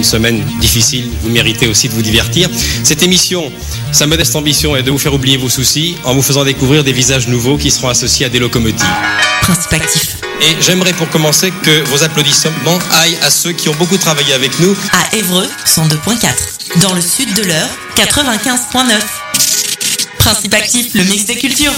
semaine difficile, vous méritez aussi de vous divertir. Cette émission, sa modeste ambition est de vous faire oublier vos soucis en vous faisant découvrir des visages nouveaux qui seront associés à des locomotives. Principe actif. Et j'aimerais pour commencer que vos applaudissements aillent à ceux qui ont beaucoup travaillé avec nous. À Évreux, 102.4. Dans le sud de l'Eure, 95.9. Principe actif, le mix des cultures.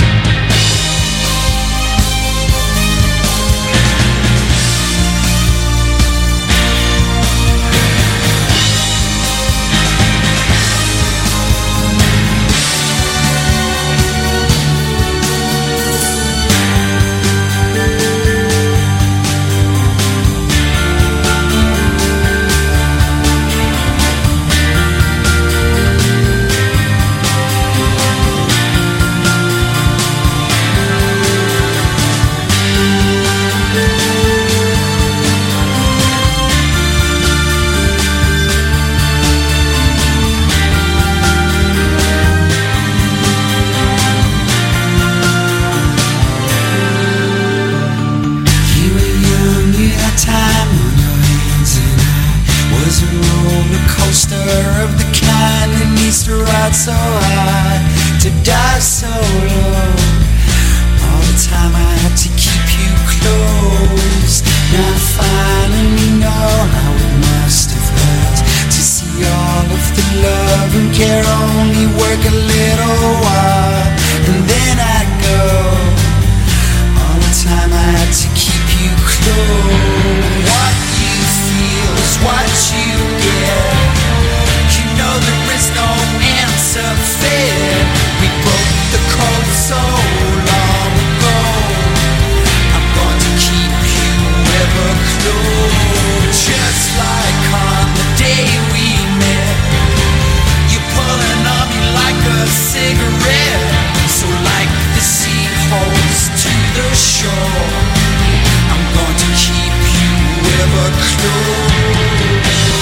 So high, to die so low. All the time I had to keep you close. Now I finally know how it must have hurt to see all of the love and care only work a little while, and then I'd go. All the time I had to keep you close. What you feel is what you get. You know there is no answer fair. We broke the code so long ago. I'm going to keep you ever close. Just like on the day we met, you're pulling on me like a cigarette. So like the sea holds to the shore, I'm going to keep you ever close.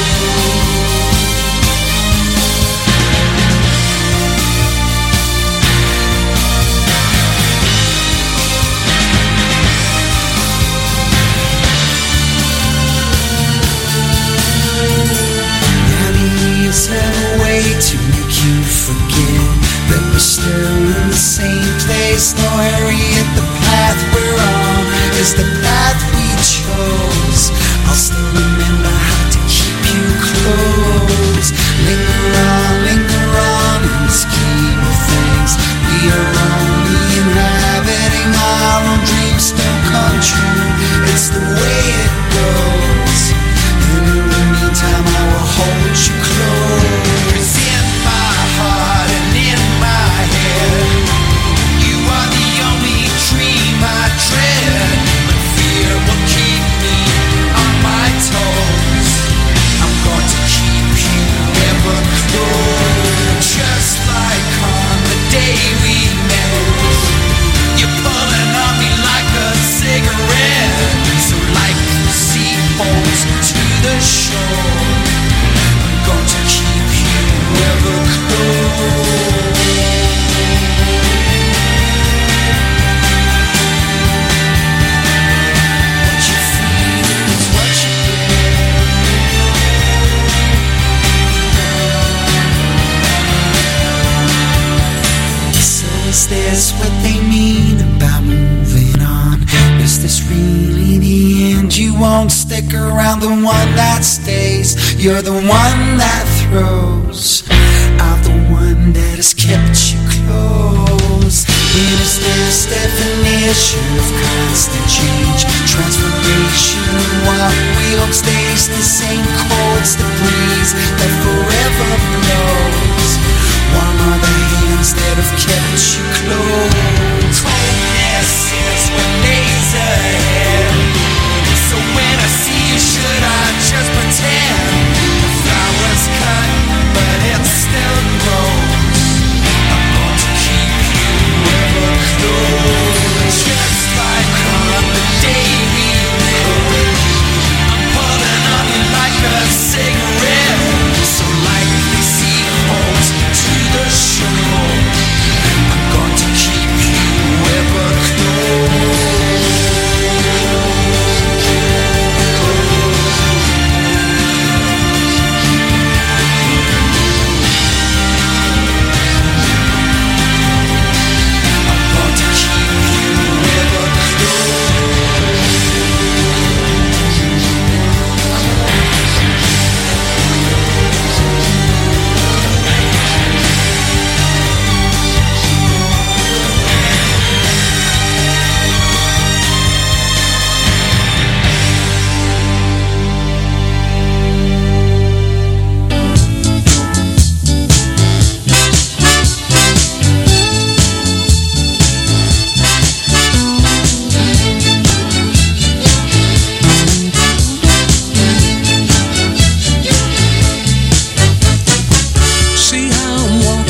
A way to make you forget that we're still in the same place. No hurry at the path we're on is the path we chose. I'll still remember how to keep you close. Linger on in the scheme of things. We are only inhabiting our own dreams, don't come true. It's the way it goes. And in the meantime I will hold you close. 'Cause in my heart and in my head, you are the only dream I dread. But fear will keep me on my toes. I'm going to keep you ever close. Just like on the day we met, you're pulling on me like a cigarette. So like the sea holds to the shore, I'm going to keep you ever close. What you feel is what you get. So is this what they mean about moving on? Is this really the end? You won't stick around, the one that stays. You're the one that throws out the one that has kept you close. And is this definition of constant change, transformation, what we hope stays the same? Cold's the breeze that forever blows. Warm are the hands that have kept you close. Coldness is what lays ahead. So when I see you, should I just pretend? The flowers cut, but it still grows. I'm going to keep you ever close. Just like on the day we met, I'm pulling on you like a cigarette. So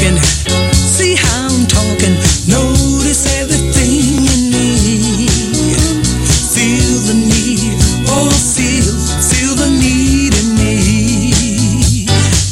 walking, see how I'm talking, notice everything in me. Feel the need, oh feel the need in me.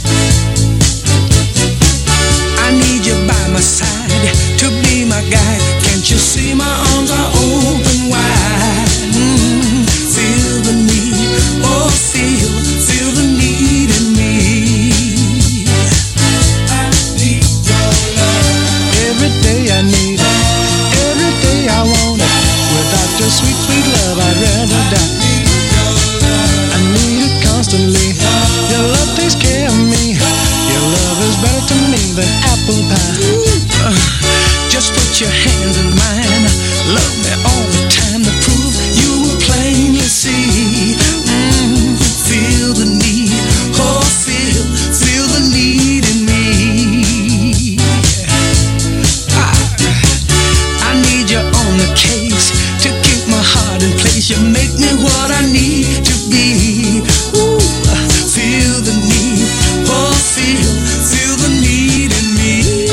I need you by my side to be my guide. Can't you see my arms are open wide? Feel the need, oh feel the need in me. I need your love. Every day I need it, every day I want it. Without your sweet, sweet love I'd rather die. I need it constantly, your love takes care of me. Your love is better to me than apple pie. Just put your hands in mine, love me all the time to prove you will plainly see. Feel the need, oh feel the need in me. I need you on the case to keep my heart in place. You make me what I need to be. Ooh, feel the need, oh feel the need in me.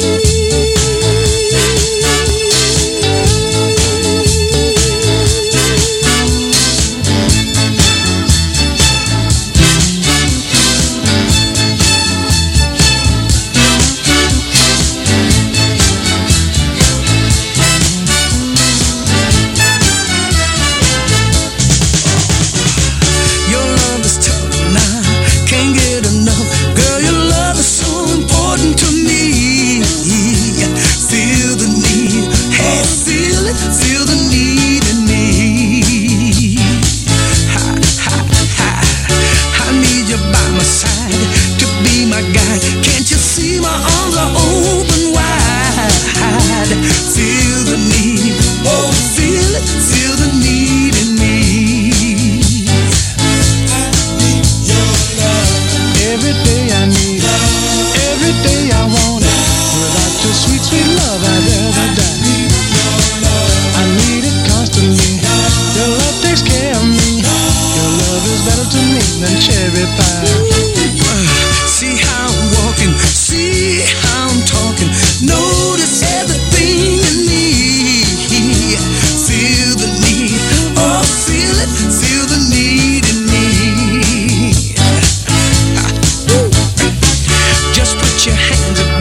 Your love is tough now, can't get enough. Girl, your love is so important to me. Feel the need, hey, feel the need in me. I need you by my side to be my guide. Can't you see my arms are open wide? Feel the need, oh feel the need in me. Every day I need it, every day I want it. Without your sweet, sweet love I'd rather die. I need it constantly, your love takes care of me. Your love is better to me than cherry pie. See how I'm walking, see how I'm talking, notice everything in me. Feel the need, oh feel the need in me. Just put your hands up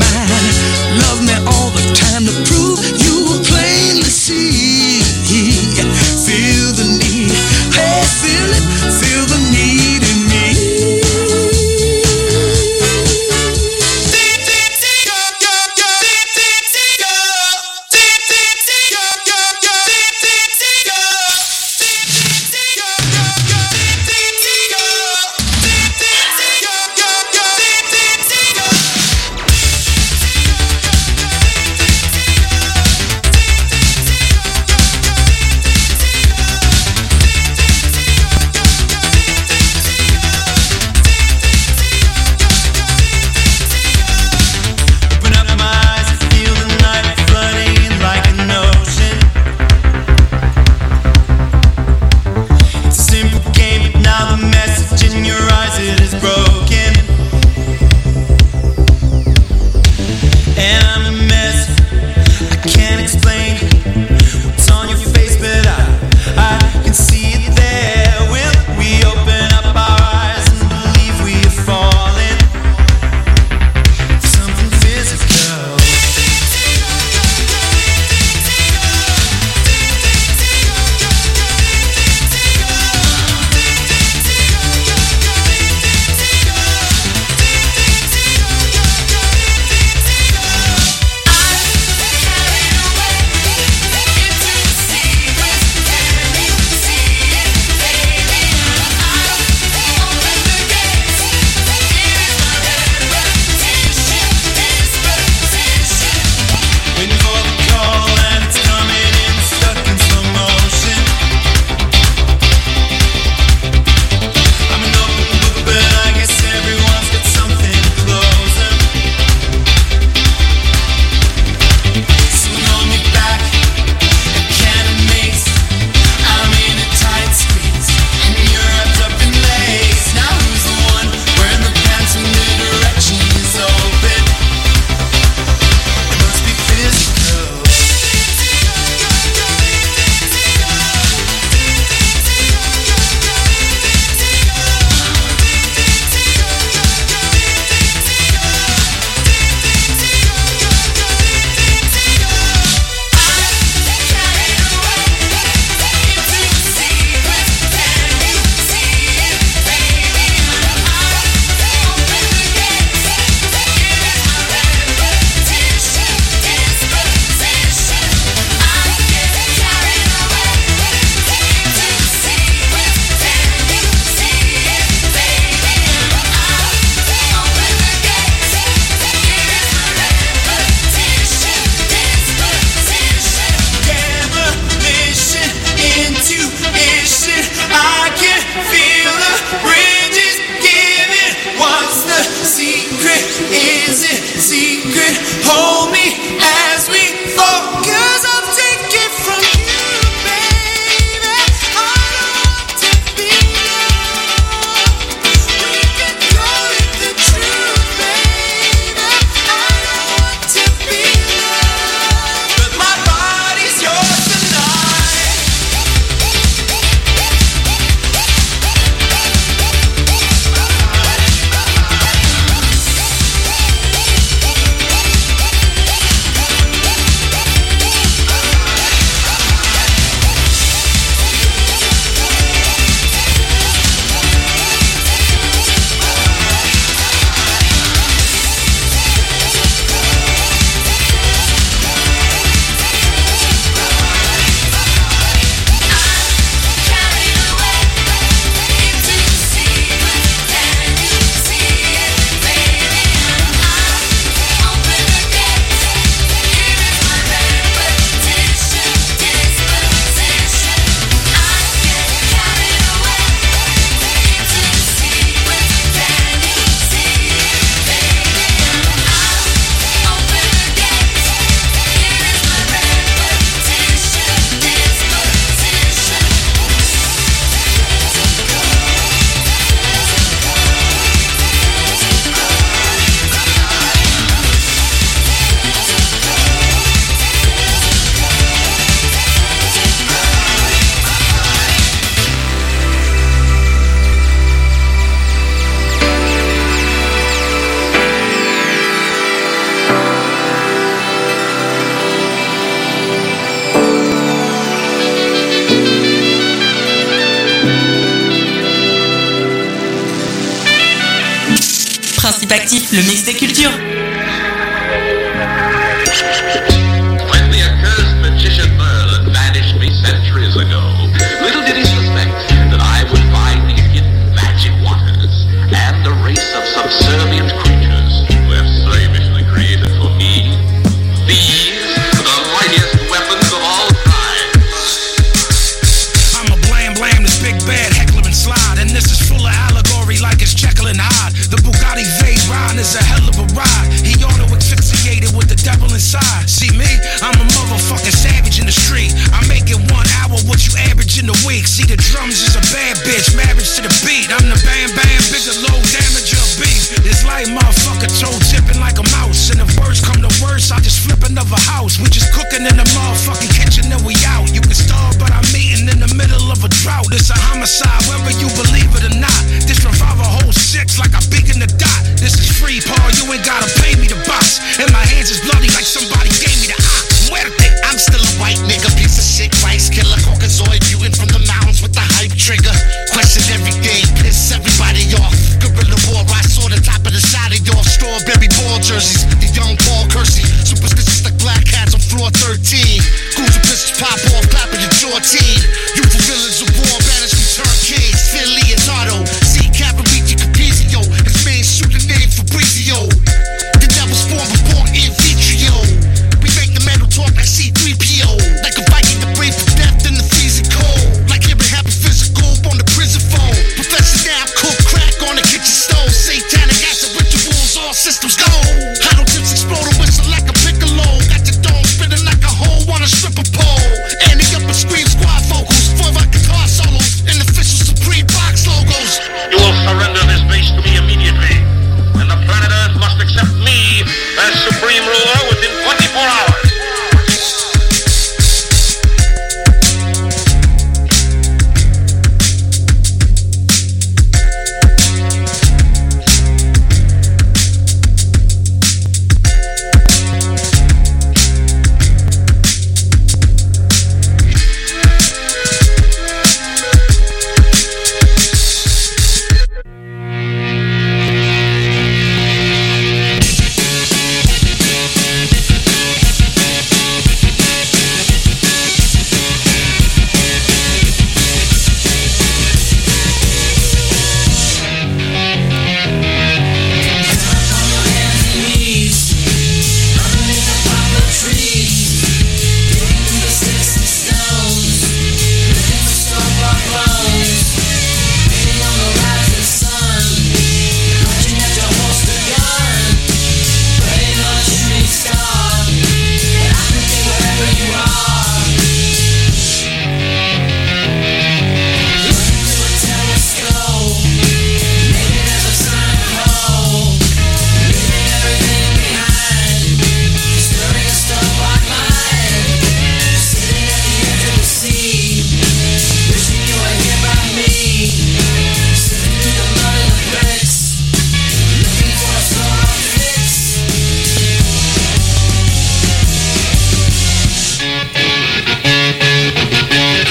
secret. Hold me as we fall, 'cause I'll take it from you, baby. I don't want to be alone. We can call it the truth, baby. I don't want to be alone, but my body's yours tonight. Principe actif, le mix des cultures. When the accursed magician Merlin vanished me centuries ago, little did he suspect that I would find these hidden magic waters and a race of subservient creatures who have slavishly created for me these, the mightiest weapons of all time. I'm a blam, this big bad heckler and slide, and this is full of allegory like it's Jekyll and Hyde. The Bugatti Veyron is a hell of a ride. He auto-asphyxiated with the devil inside. See me? I'm a motherfucking savage in the street. I make it 1 hour what you average in a week. See, the drums is a bad bitch, marriage to the beat. I'm the bam bam, bigger low damage of beat. It's like motherfucker toe tipping like a mouse. And if words come to worse, I just flip another house. We just cooking in the motherfucking kitchen and we out. You can starve, but I'm eating in the middle of a drought. It's a homicide, whether you believe it or not. This revolver holds 6 like I beat in the dot. This is free, Paul, you ain't gotta pay me to box. And my hands is bloody like somebody gave me the ox. Muerte, I'm still a white nigga, piece of shit, vice killer, Caucasoid mutant from the mountains with the hype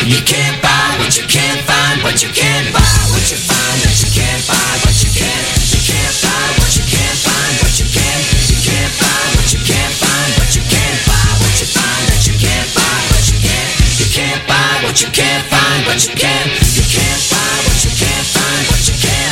You can't buy what you can't find, but you can't buy what you find that you can't buy, but you can't. You can't buy what you can't find, but you can. You can't buy what you can't find, but you can't buy what you find that you can't buy, but you can. You can't buy what you can't find, but you can. You can't buy what you can't find, but you can.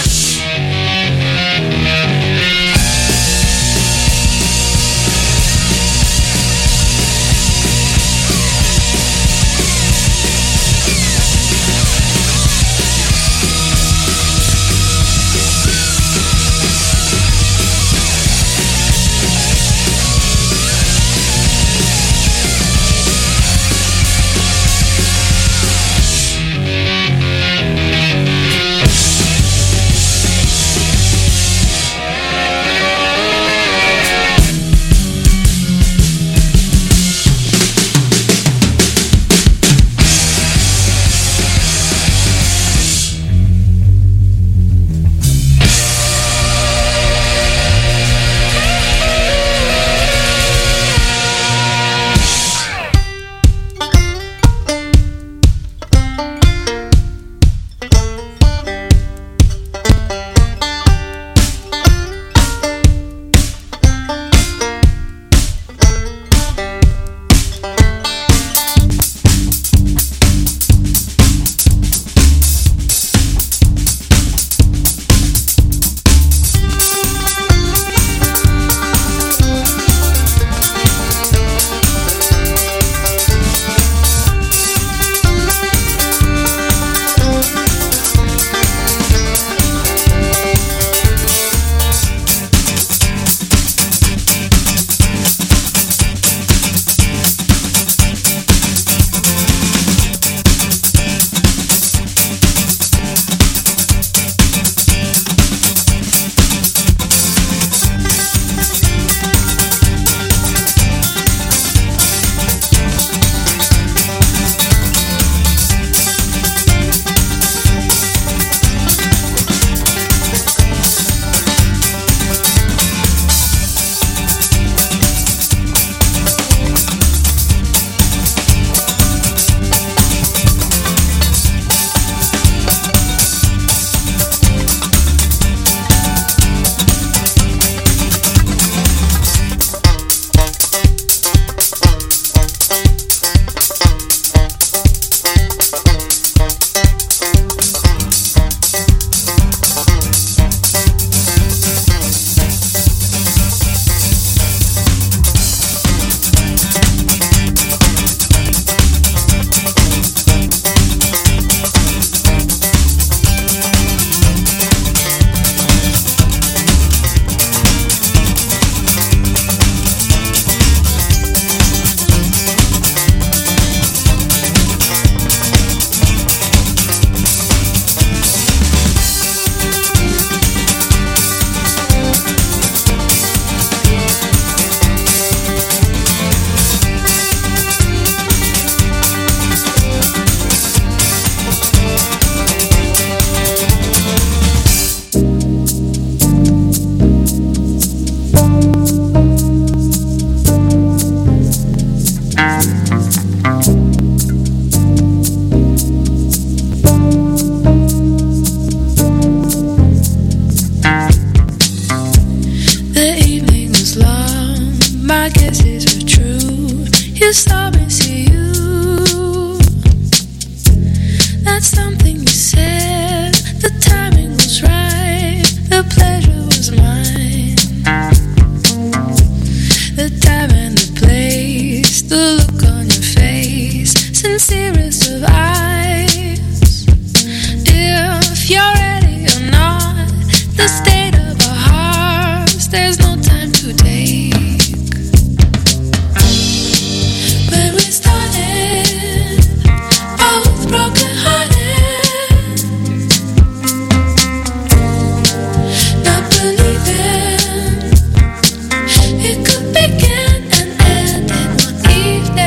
It could begin and end in one evening.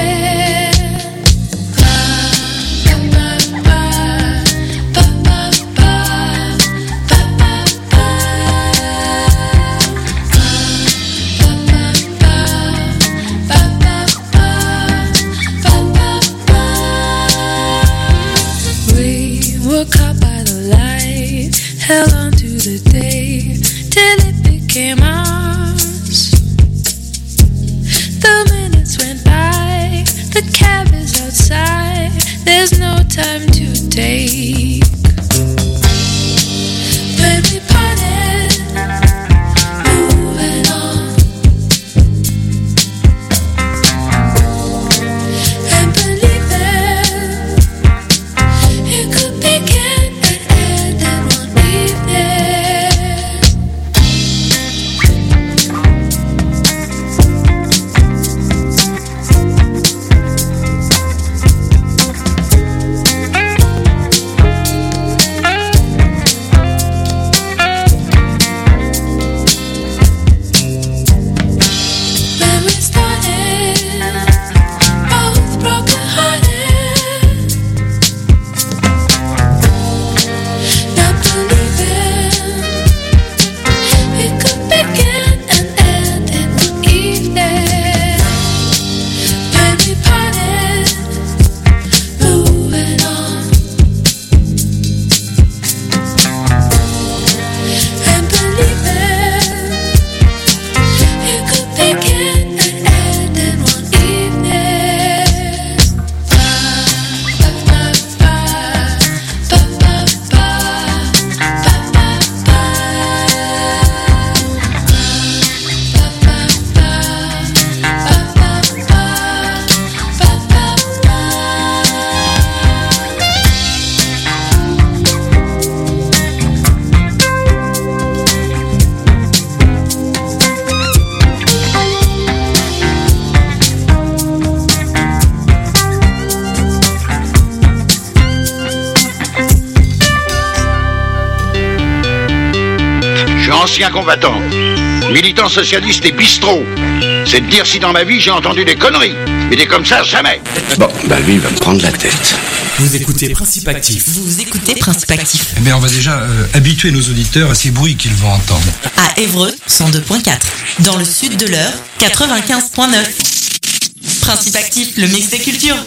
ancien combattant, militant socialiste et bistrot. C'est de dire si dans ma vie j'ai entendu des conneries. Mais des comme ça, jamais. Bon, bah lui, il va me prendre la tête. Vous écoutez Principe Actif. Vous écoutez Principe Actif. Eh bien, on va déjà habituer nos auditeurs à ces bruits qu'ils vont entendre. À Évreux, 102.4. Dans le sud de l'Eure, 95.9. Principe Actif, le mix des cultures.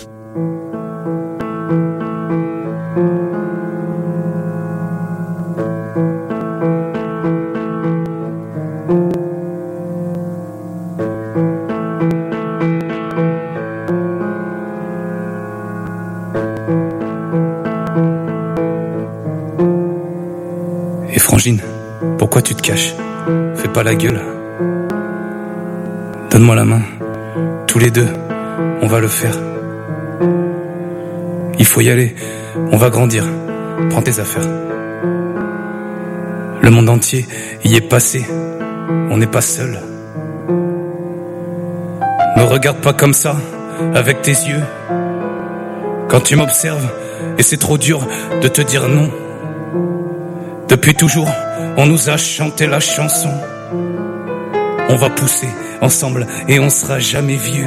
Frangine, pourquoi tu te caches? Fais pas la gueule. Donne-moi la main. Tous les deux, on va le faire. Il faut y aller. On va grandir. Prends tes affaires. Le monde entier y est passé. On n'est pas seul. Me regarde pas comme ça, avec tes yeux. Quand tu m'observes, et c'est trop dur de te dire non. Depuis toujours, on nous a chanté la chanson. On va pousser ensemble et on sera jamais vieux.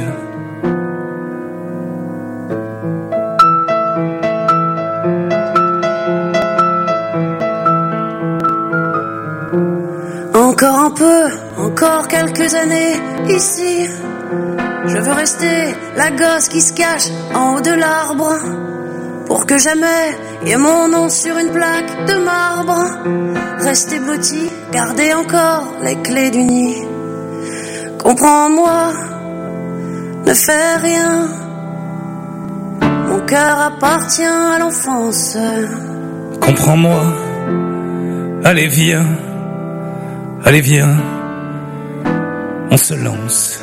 Encore un peu, encore quelques années ici. Je veux rester la gosse qui se cache en haut de l'arbre. Pour que jamais y ait mon nom sur une plaque de marbre. Rester blotti, garder encore les clés du nid. Comprends-moi, ne fais rien. Mon cœur appartient à l'enfance. Comprends-moi, allez viens, allez viens, on se lance.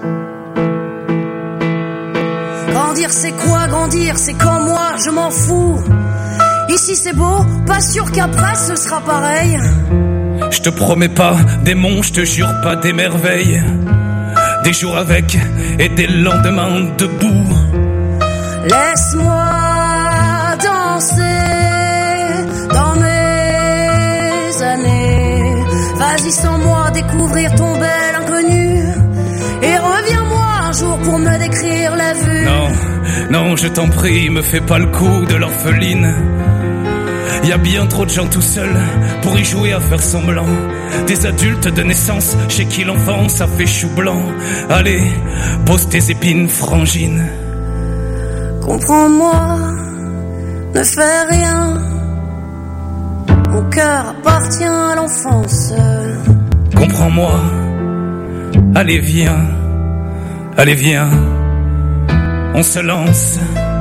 Grandir c'est quoi grandir? C'est comme moi, je m'en fous. Ici c'est beau, pas sûr qu'après ce sera pareil. Je te promets pas des monts, je te jure pas des merveilles. Des jours avec et des lendemains debout. Laisse-moi danser dans mes années. Vas-y sans moi découvrir ton bel inconnu. Et reviens-moi un jour pour me décrire la vue. Non, non, je t'en prie, me fais pas le coup de l'orpheline. Y a bien trop de gens tout seuls pour y jouer à faire semblant. Des adultes de naissance chez qui l'enfant ça fait chou blanc. Allez, pose tes épines, frangine. Comprends-moi, ne fais rien. Mon cœur appartient à l'enfance. Comprends-moi, allez viens, allez viens, on se lance.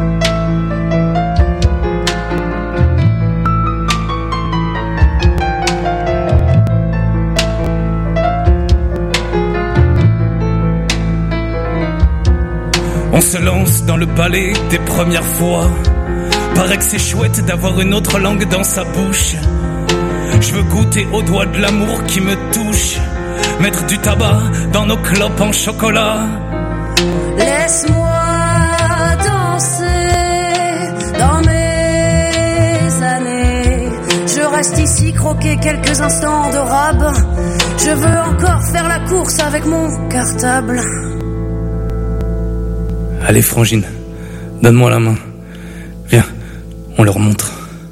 On se lance dans le balai des premières fois. Paraît que c'est chouette d'avoir une autre langue dans sa bouche. Je veux goûter au doigt de l'amour qui me touche. Mettre du tabac dans nos clopes en chocolat. Laisse-moi danser dans mes années. Je reste ici croquer quelques instants de rab. Je veux encore faire la course avec mon cartable. Allez frangine, donne-moi la main. Viens, on leur montre.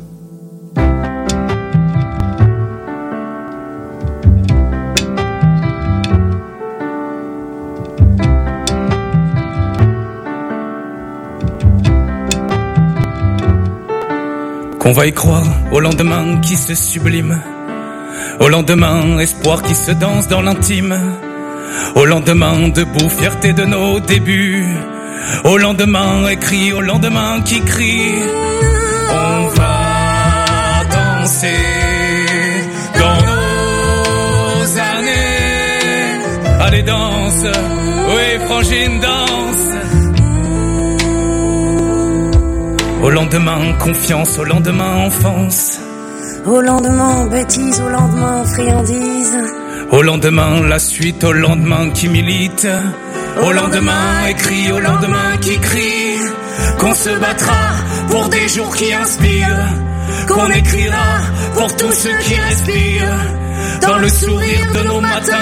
Qu'on va y croire au lendemain qui se sublime. Au lendemain, espoir qui se danse dans l'intime. Au lendemain, debout, fierté de nos débuts. Au lendemain, écrit, au lendemain qui crie. On va danser dans nos années. Allez, danse, oui, frangine, danse. Au lendemain, confiance, au lendemain, enfance. Au lendemain, bêtise, au lendemain, friandise. Au lendemain, la suite, au lendemain qui milite. Au lendemain, écrit, au lendemain qui crie. Qu'on se battra pour des jours qui inspirent. Qu'on écrira pour tous ceux qui respirent. dans le sourire de nos matins.